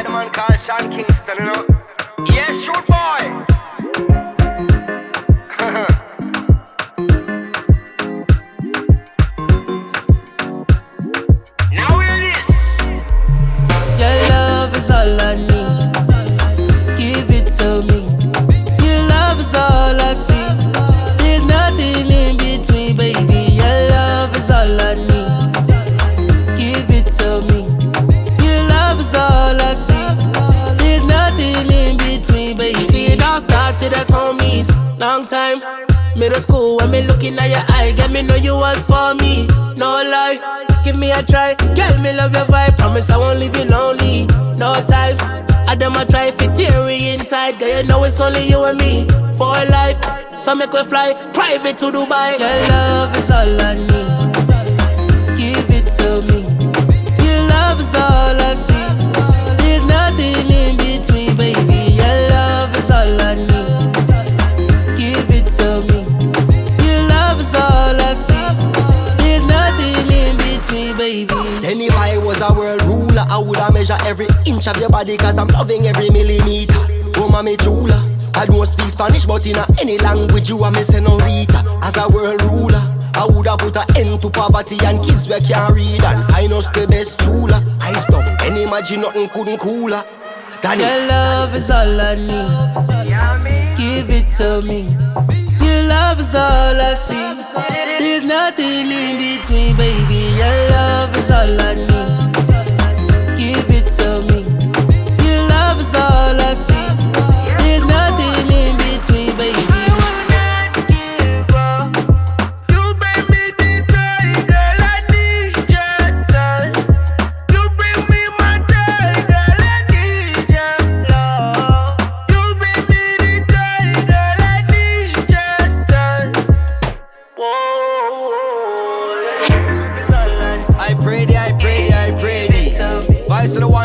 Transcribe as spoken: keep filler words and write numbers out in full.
man called Sean Kingston, you know. Yes, shoot boy. Now hear this. Your love is all I need. Give it to me. Your love is all I see. There's nothing in between, baby. Your love is all I need. Give it to me. Your love is all I see. There's nothing in between, baby. See, it all started as homies. Long time. Middle school, when me looking at your eye, get me know you was for me. No lie, give me a try. Girl, me love your vibe. Promise I won't leave you lonely. No time. I done my try for theory inside. Girl, you know it's only you and me for life. So make we fly private to Dubai. Your love is all I need. Give it to me. Your love is all I see. There's nothing in between, baby. Your love is all I need. Give it to me. Your love is all I see. There's nothing in between, baby. Then if I was a world ruler, I woulda measure every inch of your body, cause I'm loving every millimeter. Oh, mami chula, I don't speak Spanish, but in a any language you are me senorita. As a world ruler, I woulda put an end to poverty and kids where can't read and find us the best chula. I stop and imagine nothing couldn't cooler than your it. love is all I need. Give it to me. Your love is all I see. There's nothing in between, baby. Your love is all I need. Give it to me. Your love is all I see. There's nothing in between, baby. I pray thee, I pray thee, I pray thee. Vice to the